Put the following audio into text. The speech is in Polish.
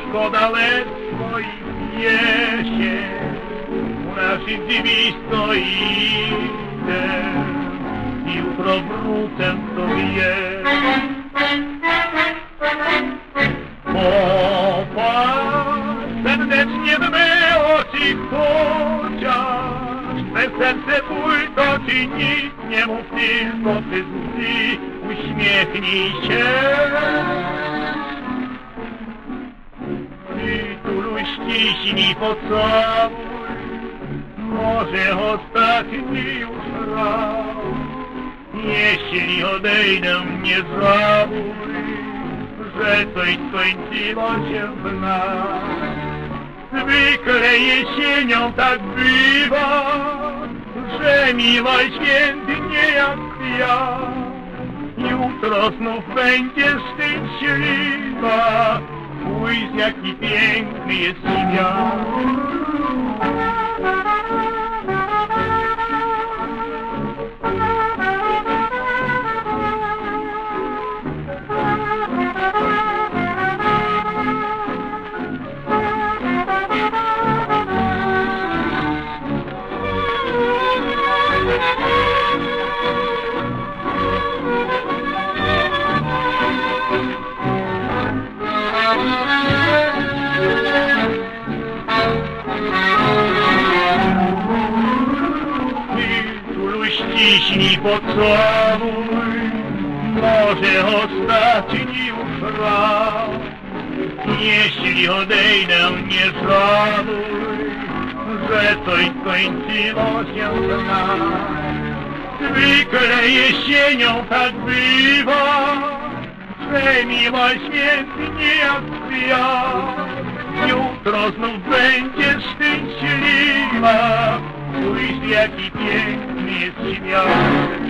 szkoda lectwo i piesie, u naszych drzwi stoicie, jutro wrócę, kto wie. Popatrz serdecznie w me oczy, chociaż twe serce bój to ci nic nie mów, tylko ty z łzy uśmiechnij się. Przytuluj, ściśnij, pocałuj, może ostatni już raz. Jeśli odejdę, nie żałuj, że coś skończyło się w nas. Zwykle jesienią tak bywa, że miłość świętnie jak kwiat. Jutro znów będziesz szczęśliwa, spójrz, jaki piękny jest świat. Ściśnij, pocałuj, może ostatni już raz. Jeśli odejdę, nie żałuj, że coś skończyło się w nas. Zwykle jesienią tak bywa, że miłość świętnie jak kwiat. Jutro znów będziesz szczęśliwa, spójrz, jaki piękny jest świat.